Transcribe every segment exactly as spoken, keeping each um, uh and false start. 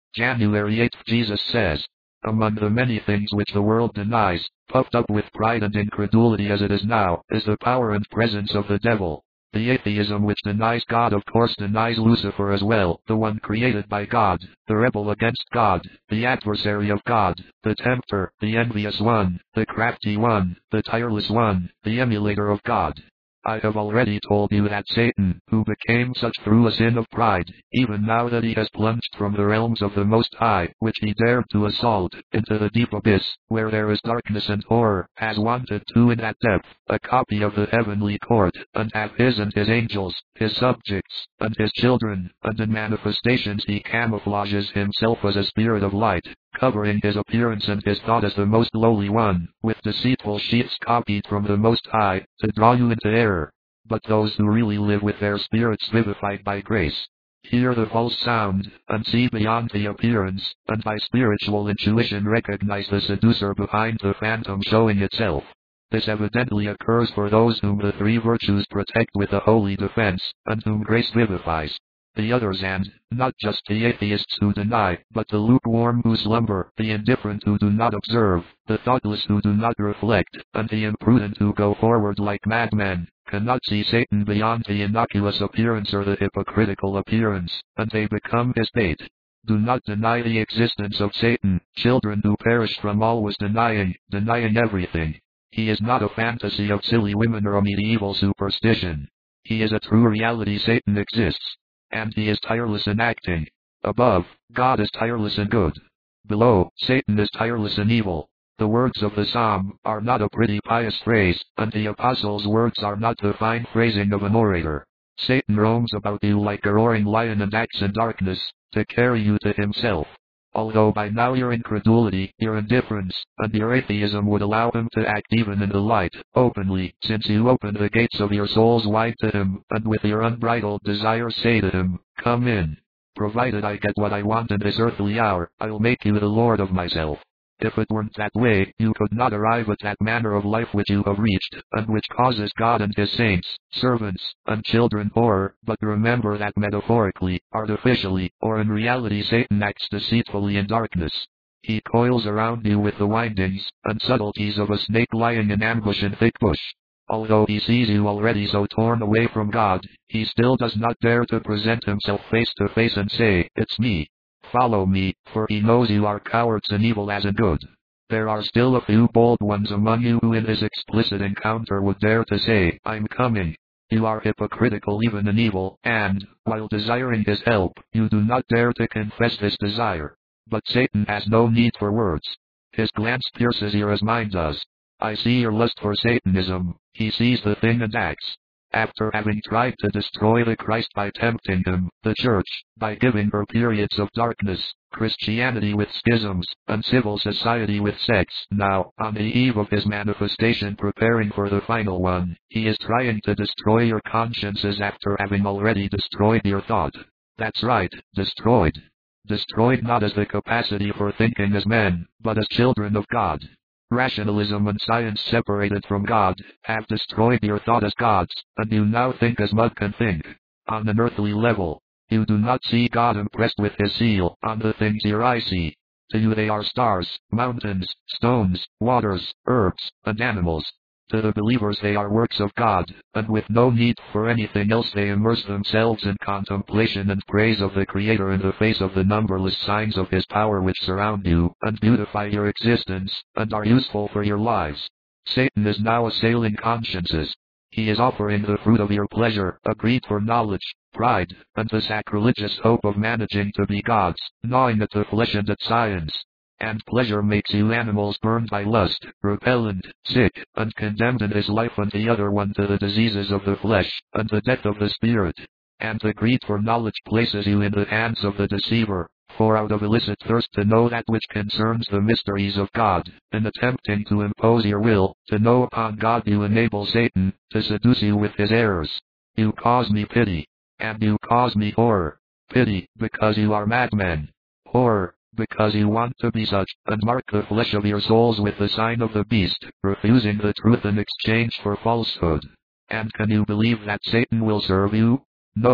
January eighth. Jesus says, among the many things which the world denies, puffed up with pride and incredulity as it is now, is the power and presence of the devil. The atheism which denies God of course denies Lucifer as well, the one created by God, the rebel against God, the adversary of God, the tempter, the envious one, the crafty one, the tireless one, the emulator of God. I have already told you that Satan, who became such through a sin of pride, even now that he has plunged from the realms of the Most High, which he dared to assault, into the deep abyss, where there is darkness and horror, has wanted to in that depth, a copy of the heavenly court, and have his and his angels, his subjects, and his children, and in manifestations he camouflages himself as a spirit of light, covering his appearance and his thought as the most lowly one, with deceitful sheets copied from the Most High, to draw you into error. But those who really live with their spirits vivified by grace, hear the false sound, and see beyond the appearance, and by spiritual intuition recognize the seducer behind the phantom showing itself. This evidently occurs for those whom the three virtues protect with a holy defense, and whom grace vivifies. The others, and not just the atheists who deny, but the lukewarm who slumber, the indifferent who do not observe, the thoughtless who do not reflect, and the imprudent who go forward like madmen, cannot see Satan beyond the innocuous appearance or the hypocritical appearance, and they become his bait. Do not deny the existence of Satan, children who perish from always denying, denying everything. He is not a fantasy of silly women or a medieval superstition. He is a true reality. Satan exists. And he is tireless in acting. Above, God is tireless in good. Below, Satan is tireless in evil. The words of the psalm are not a pretty pious phrase, and the apostle's words are not the fine phrasing of an orator. Satan roams about you like a roaring lion and acts in darkness, to carry you to himself. Although by now your incredulity, your indifference, and your atheism would allow him to act even in the light, openly, since you open the gates of your souls wide to him, and with your unbridled desire say to him, come in. Provided I get what I want in this earthly hour, I'll make you the Lord of myself. If it weren't that way, you could not arrive at that manner of life which you have reached, and which causes God and his saints, servants, and children horror. But remember that metaphorically, artificially, or in reality Satan acts deceitfully in darkness. He coils around you with the windings and subtleties of a snake lying in ambush in thick bush. Although he sees you already so torn away from God, he still does not dare to present himself face to face and say, it's me. Follow me, for he knows you are cowards in evil as in good. There are still a few bold ones among you who in his explicit encounter would dare to say, I'm coming. You are hypocritical even in evil, and, while desiring his help, you do not dare to confess his desire. But Satan has no need for words. His glance pierces you as mine does. I see your lust for Satanism. He sees the thing and acts. After having tried to destroy the Christ by tempting him, the Church, by giving her periods of darkness, Christianity with schisms, and civil society with sects, now, on the eve of his manifestation preparing for the final one, he is trying to destroy your consciences after having already destroyed your thought. That's right, destroyed. Destroyed not as the capacity for thinking as men, but as children of God. Rationalism and science separated from God, have destroyed your thought as gods, and you now think as mud can think. On an earthly level, you do not see God impressed with his seal on the things your eyes see. To you they are stars, mountains, stones, waters, herbs, and animals. To the believers they are works of God, and with no need for anything else they immerse themselves in contemplation and praise of the Creator in the face of the numberless signs of his power which surround you, and beautify your existence, and are useful for your lives. Satan is now assailing consciences. He is offering the fruit of your pleasure, a greed for knowledge, pride, and the sacrilegious hope of managing to be gods, gnawing at the flesh and at science. And pleasure makes you animals burned by lust, repellent, sick, and condemned in his life, and the other one to the diseases of the flesh, and the death of the spirit. And the greed for knowledge places you in the hands of the deceiver, for out of illicit thirst to know that which concerns the mysteries of God, in attempting to impose your will, to know upon God you enable Satan, to seduce you with his errors. You cause me pity, and you cause me horror. Pity, because you are madmen. Horror, because you want to be such, and mark the flesh of your souls with the sign of the beast, refusing the truth in exchange for falsehood. And can you believe that Satan will serve you? No.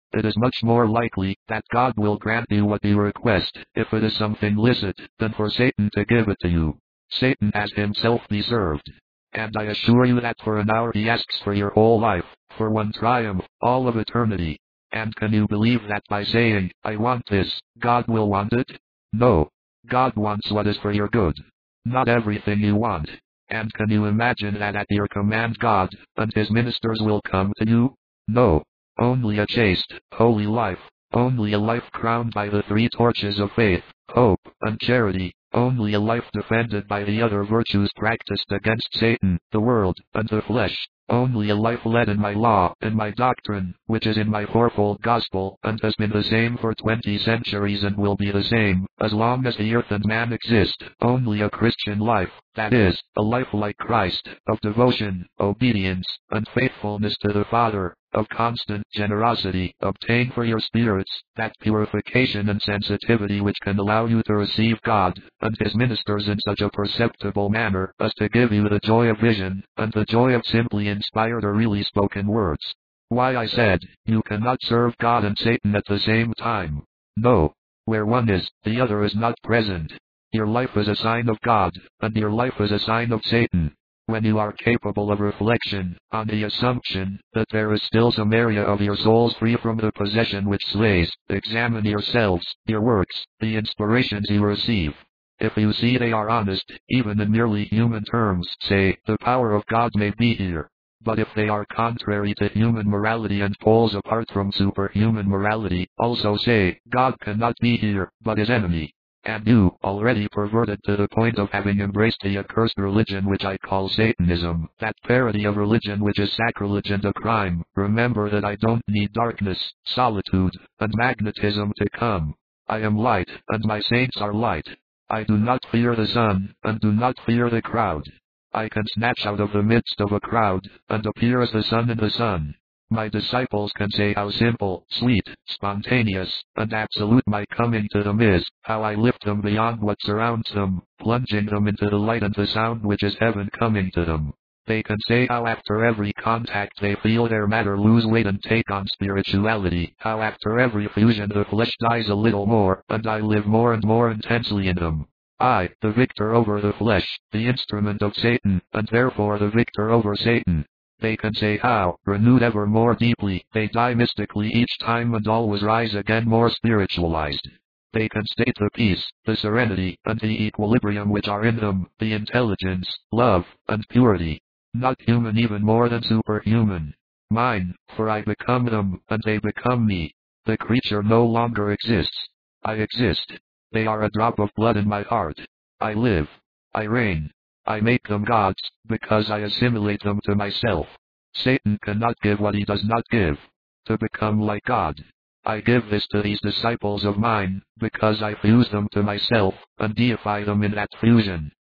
It is much more likely that God will grant you what you request, if it is something licit, than for Satan to give it to you. Satan has himself deserved. And I assure you that for an hour he asks for your whole life, for one triumph, all of eternity. And can you believe that by saying, I want this, God will want it? No. God wants what is for your good. Not everything you want. And can you imagine that at your command God and his ministers will come to you? No. Only a chaste, holy life. Only a life crowned by the three torches of faith, hope, and charity. Only a life defended by the other virtues practiced against Satan, the world, and the flesh. Only a life led in my law, and my doctrine, which is in my fourfold gospel, and has been the same for twenty centuries and will be the same, as long as the earth and man exist. Only a Christian life, that is, a life like Christ, of devotion, obedience, and faithfulness to the Father, of constant generosity, obtain for your spirits, that purification and sensitivity which can allow you to receive God, and his ministers in such a perceptible manner, as to give you the joy of vision, and the joy of simply inspired or really spoken words. Why, I said, you cannot serve God and Satan at the same time. No. Where one is, the other is not present. Your life is a sign of God, and your life is a sign of Satan. When you are capable of reflection, on the assumption that there is still some area of your souls free from the possession which slays, examine yourselves, your works, the inspirations you receive. If you see they are honest, even in merely human terms, say, the power of God may be here. But if they are contrary to human morality and poles apart from superhuman morality, also say, God cannot be here, but his enemy. And you, already perverted to the point of having embraced the accursed religion which I call Satanism, that parody of religion which is sacrilege and a crime, remember that I don't need darkness, solitude, and magnetism to come. I am light, and my saints are light. I do not fear the sun, and do not fear the crowd. I can snatch out of the midst of a crowd, and appear as the sun in the sun. My disciples can say how simple, sweet, spontaneous, and absolute my coming to them is, how I lift them beyond what surrounds them, plunging them into the light and the sound which is heaven coming to them. They can say how after every contact they feel their matter lose weight and take on spirituality, how after every fusion the flesh dies a little more, and I live more and more intensely in them. I, the victor over the flesh, the instrument of Satan, and therefore the victor over Satan. They can say how, renewed ever more deeply, they die mystically each time and always rise again more spiritualized. They can state the peace, the serenity, and the equilibrium which are in them, the intelligence, love, and purity. Not human even more than superhuman. Mine, for I become them, and they become me. The creature no longer exists. I exist. They are a drop of blood in my heart. I live. I reign. I make them gods, because I assimilate them to myself. Satan cannot give what he does not give. To become like God. I give this to these disciples of mine, because I fuse them to myself, and deify them in that fusion.